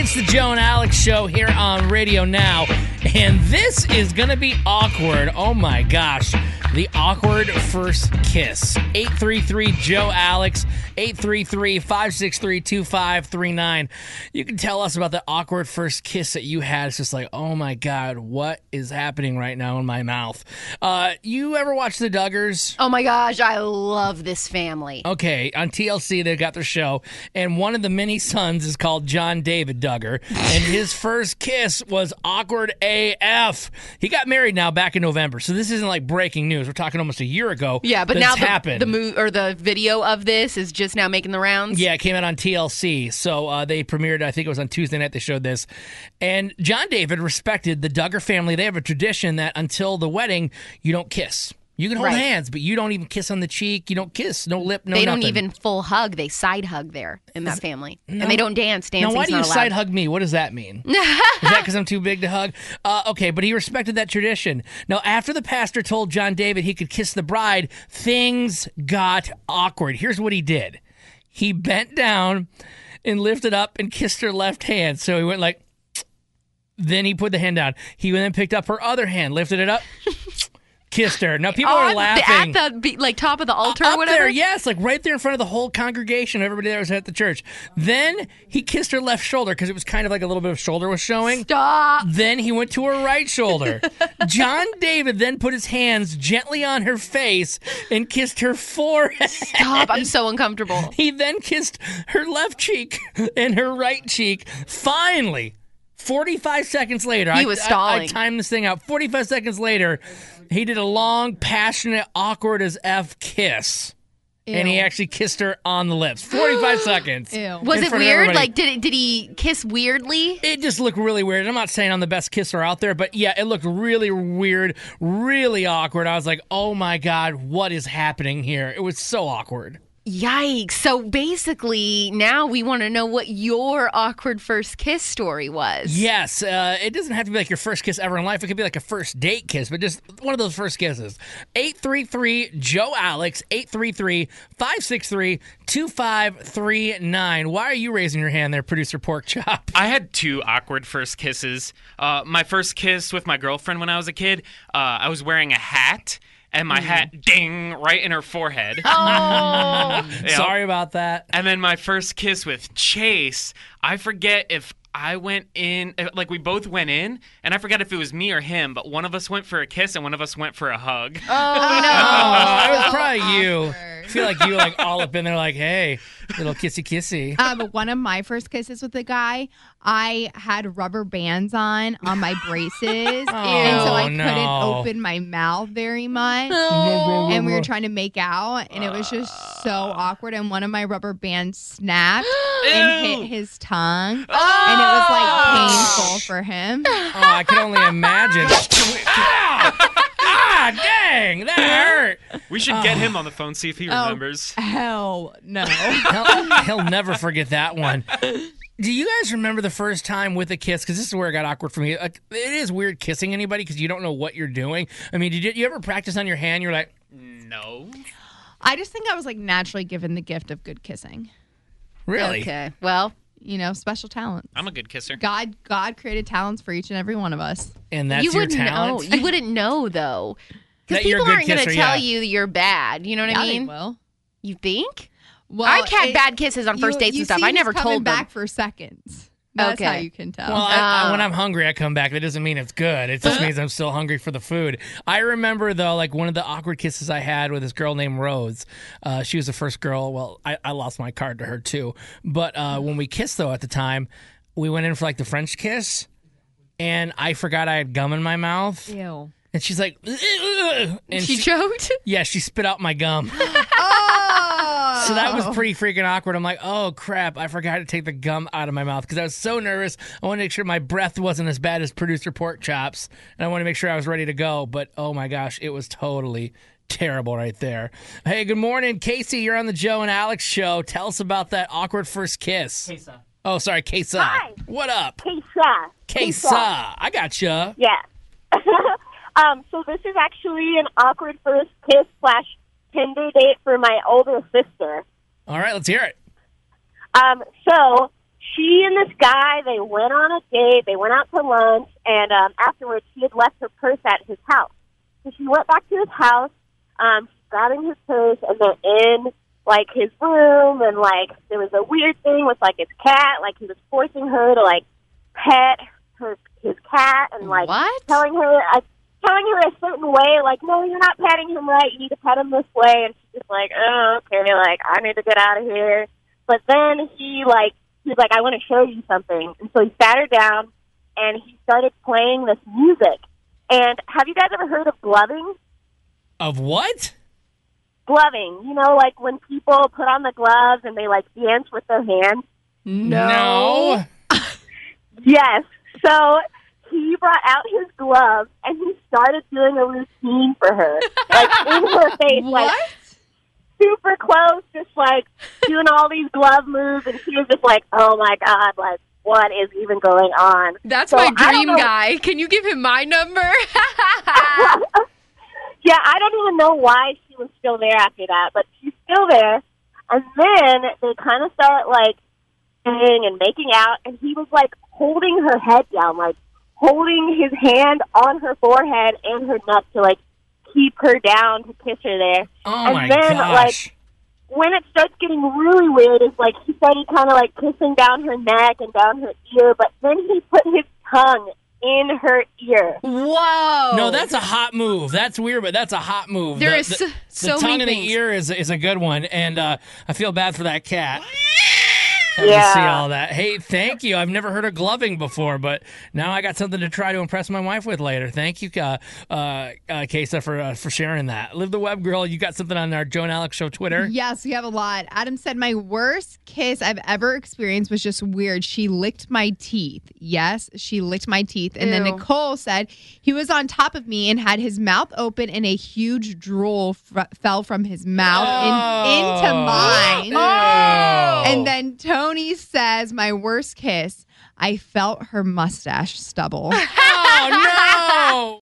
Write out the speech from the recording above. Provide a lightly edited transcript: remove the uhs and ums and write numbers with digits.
It's the Joe and Alex Show here on Radio Now, and this is going to be awkward. Oh my gosh. The awkward first kiss. 833-JOE-ALEX, 833-563-2539. You can tell us about the awkward first kiss that you had. It's just like, oh my God, what is happening right now in my mouth? You ever watch The Duggars? Oh my gosh, I love this family. Okay, on TLC they got their show, and one of the many sons is called John David Duggar, and his first kiss was awkward AF. He got married now back in November, so this isn't like breaking news. We're talking almost a year ago. Yeah, but now happened. the video of this is just now making the rounds. Yeah, it came out on TLC, so they premiered. I think it was on Tuesday night. They showed this, and John David respected the Duggar family. They have a tradition that until the wedding, you don't kiss. You can hold hands, but you don't even kiss on the cheek. You don't kiss, no lip, no They nothing. don't even full hug. They side hug there in that family. No. And they don't dance. Dancing's now, why do you not allowed. side hug me? What does that mean? Is that because I'm too big to hug? Okay, but he respected that tradition. Now, after the pastor told John David he could kiss the bride, things got awkward. Here's what he did. He bent down and lifted up and kissed her left hand. So he went like, then he put the hand down. He then picked up her other hand, lifted it up, kissed her. Now, people are laughing. At the top of the altar up or whatever? there, yes, like right there in front of the whole congregation, everybody that was at the church. Then he kissed her left shoulder because it was kind of like a little bit of shoulder was showing. Stop. Then he went to her right shoulder. John David then put his hands gently on her face and kissed her forehead. Stop. I'm so uncomfortable. He then kissed her left cheek and her right cheek. Finally, 45 seconds later, He was stalling. I timed this thing out. 45 seconds later, he did a long, passionate, awkward as F kiss. Ew. And he actually kissed her on the lips. 45 seconds. Ew. Was in it front of weird? everybody. Like, did he kiss weirdly? It just looked really weird. I'm not saying I'm the best kisser out there, but yeah, it looked really weird, really awkward. I was like, oh my God, what is happening here? It was so awkward. Yikes. So basically, now we want to know what your awkward first kiss story was. Yes, it doesn't have to be like your first kiss ever in life. It could be like a first date kiss, but just one of those first kisses. 833-JOE-ALEX, 833-563-2539. Why are you raising your hand there, Producer Pork Chop? I had two awkward first kisses. My first kiss with my girlfriend when I was a kid, I was wearing a hat, and my hat, ding, right in her forehead. Oh. Yep. Sorry about that. And then my first kiss with Chase, I forget if I went in, like we both went in, and I forgot if it was me or him, but one of us went for a kiss and one of us went for a hug. Oh, no. Oh, it was probably you. I feel like you were like all up in there like, hey, little kissy. One of my first kisses with a guy, I had rubber bands on my braces, and so I couldn't open my mouth very much. And we were trying to make out, and it was just so awkward. And one of my rubber bands snapped and hit his tongue, and it was like painful for him. Oh, I can only imagine. Dang, that hurt. We should get him on the phone, see if he remembers. Hell no. He'll never forget that one. Do you guys remember the first time with a kiss? Because this is where it got awkward for me. Like, it is weird kissing anybody because you don't know what you're doing. I mean, did you ever practice on your hand? You're like, No. I just think I was like naturally given the gift of good kissing. really? Okay. Well, Special talents. I'm a good kisser. God created talents for each and every one of us. And that's you your wouldn't talent? know. You wouldn't know, though. Because That you're a people good aren't going to kisser, tell yeah. you you're bad. You know what I Yeah, mean? they will. You think? Well, I've had bad kisses on first dates you and stuff. see I never who's coming told them. back for seconds. That's how Okay. you can tell. Well, when I'm hungry, I come back. That doesn't mean it's good. It just means I'm still hungry for the food. I remember, though, like one of the awkward kisses I had with this girl named Rose. She was the first girl. Well, I lost my card to her, too. But when we kissed, though, at the time, we went in for like the French kiss, and I forgot I had gum in my mouth. Ew. And she's like, "Ugh," and She choked? yeah, she spit out my gum. Oh. So that was pretty freaking awkward. I'm like, oh, crap, I forgot to take the gum out of my mouth because I was so nervous. I wanted to make sure my breath wasn't as bad as Producer Pork Chops, and I wanted to make sure I was ready to go. But, oh, my gosh, it was totally terrible right there. Hey, good morning. Casey, you're on the Joe and Alex show. Tell us about that awkward first kiss. Kesa. Oh, sorry, Kesa. Hi. What up? Kesa. Kesa. I gotcha. Yeah. So this is actually an awkward first kiss / Tinder date for my older sister. All right, let's hear it. So she and this guy, they went on a date. They went out to lunch, and afterwards, she had left her purse at his house. So she went back to his house, grabbing his purse, and they're in, like, his room, and, like, there was a weird thing with, like, his cat. Like, he was forcing her to, like, pet his cat, and, like, What? telling her a certain way, like, no, you're not petting him right. You need to pet him this way. And she's just like, oh, okay, like, I need to get out of here. But then he was like, I want to show you something. And so he sat her down, and he started playing this music. And have you guys ever heard of gloving? Of what? Gloving. You know, like when people put on the gloves and they, like, dance with their hands? No. Yes. So he brought out his gloves, and he started doing a routine for her. Like, in her face. Like, super close, just, like, doing all these glove moves, and she was just like, oh, my God, like, what is even going on? That's so, my dream guy. Can you give him my number? Yeah, I don't even know why she was still there after that, but she's still there. And then they kind of start, like, singing and making out, and he was, like, holding her head down, like, holding his hand on her forehead and her neck to, like, keep her down to kiss her there. Oh, and my then, gosh. like, when it starts getting really weird is, like, he started kind of, like, kissing down her neck and down her ear, but then he put his tongue in her ear. Whoa. No, that's a hot move. That's weird, but that's a hot move. There The- is the, so the tongue many in things. the ear is a good one, and I feel bad for that cat. Having Yeah. to see all that. Hey, thank you. I've never heard of gloving before, but now I got something to try to impress my wife with later. Thank you, Kesa, for sharing that. Live the Web Girl, you got something on our Joe and Alex Show Twitter? Yes, we have a lot. Adam said, my worst kiss I've ever experienced was just weird. She licked my teeth. Yes, she licked my teeth. And then Ew. Nicole said, he was on top of me and had his mouth open and a huge drool fell from his mouth into mine. Oh. And then Tony says, my worst kiss, I felt her mustache stubble. Oh, no!